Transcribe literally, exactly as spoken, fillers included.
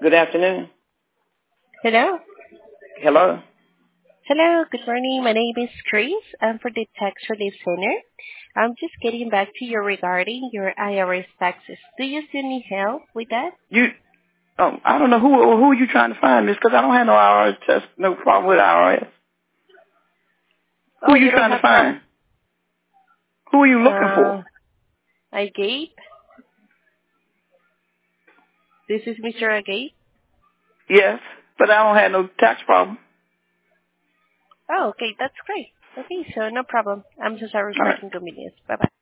Good afternoon. Hello. Hello. Hello. Good morning. My name is Chris. I'm for the Tax Relief Center. I'm just getting back to you regarding your I R S taxes. Do you still need help with that? You, um, I don't know who who are you trying to find, Miss? Because I don't have no I R S test, no problem with I R S. Who Oh, are you you don't trying to have problem? find? Who are you looking for? Uh, Agate. This is Mister Agate. Yes, but I don't have no tax problem. Oh, okay. That's great. Okay, so no problem. I'm so sorry All for right. the inconvenience. Bye-bye.